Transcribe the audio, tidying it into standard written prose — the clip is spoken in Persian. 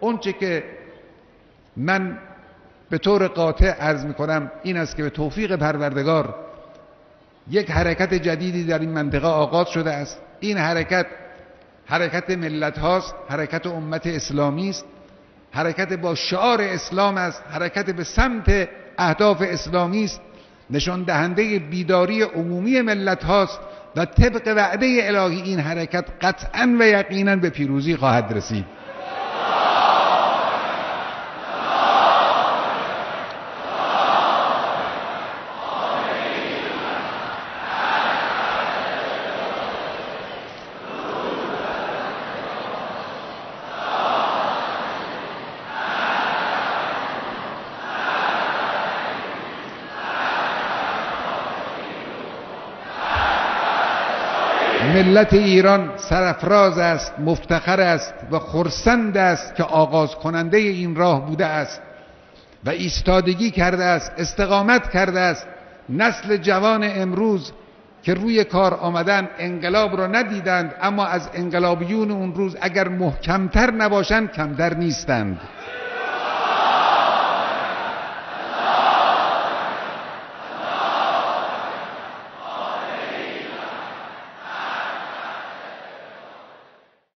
اونچه که من به طور قاطع عرض میکنم این است که به توفیق پروردگار یک حرکت جدیدی در این منطقه آغاز شده است. این حرکت ملت هاست، حرکت امت اسلامی است، حرکت با شعار اسلام است، حرکت به سمت اهداف اسلامی است، نشان دهنده بیداری عمومی ملت هاست و طبق وعده الهی این حرکت قطعا و یقینا به پیروزی خواهد رسید. ملت ایران سرفراز است، مفتخر است و خرسند است که آغاز کننده این راه بوده است و ایستادگی کرده است، استقامت کرده است. نسل جوان امروز که روی کار آمدن انقلاب را ندیدند، اما از انقلابیون اون روز اگر محکمتر نباشند کمتر نیستند.